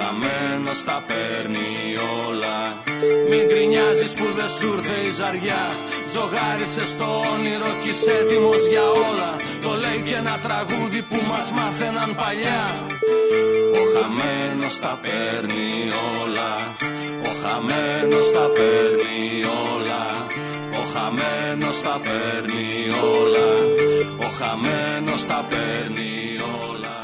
χαμένος τα παίρνει όλα. Μην γκρινιάζεις που δεν σου ήρθε η ζαριά. Τζογάρισε στο όνειρο κι είσαι έτοιμος για όλα. Το λέει και ένα τραγούδι που μας μάθαιναν παλιά. Ο χαμένος τα παίρνει όλα. Ο χαμένος τα παίρνει όλα. Ο χαμένος τα παίρνει όλα. Ο χαμένος τα παίρνει όλα.